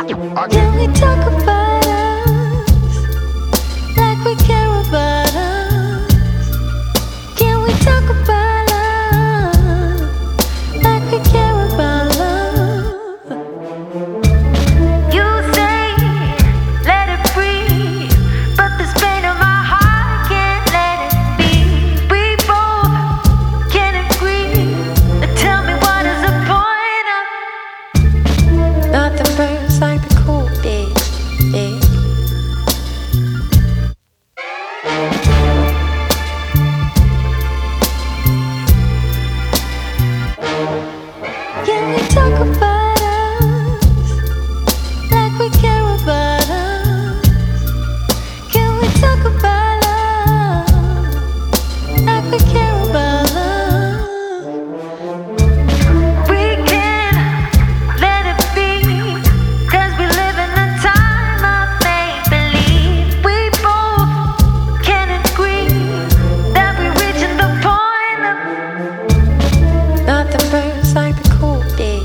Can we talk about us like we care about us? Can we talk about love like we care about love? You say let it breathe, but this pain of my heart can't let it be. We both can agree. Tell me what is the point of nothing burns like the cold day. Can we talk about us like we care about us? Can we talk about love like we care about love? We can't let it be, 'cause we live in a time of make-believe. We both can agree that we're reaching the point of nothing burns like the cold day.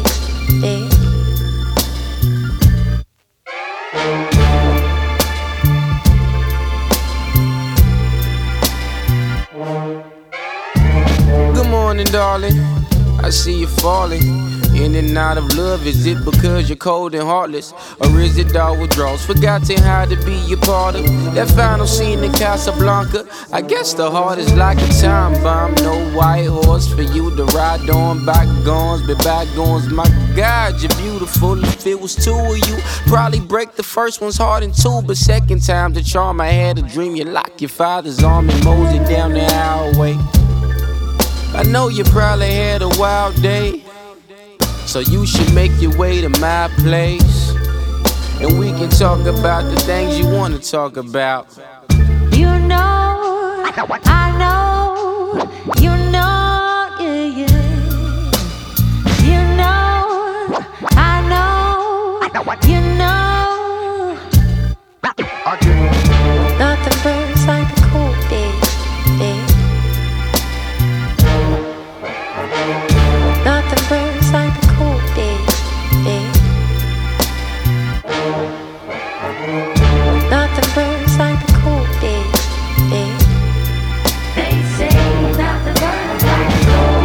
Good morning, darling. I see you falling in and out of love. Is it because you're cold and heartless? Or is it all withdrawals? Forgotten how to be a part of that final scene in Casablanca. I guess the heart is like a time bomb. No white horse for you to ride on. Bygones be bygones. My God, you're beautiful. If it was two of you, probably break the first one's heart in two. But second time's the charm. I had a dream. You lock your father's arm and mosey down the highway. I know you probably had a wild day, so you should make your way to my place, and we can talk about the things you wanna talk about. You know, I know, you know, yeah, yeah. You know, I know, you know. Nothing burns like the cold day. Nothing burns like the cold day. Nothing burns like the cold day. They say nothing burns like the cold.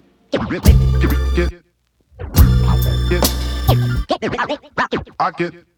I get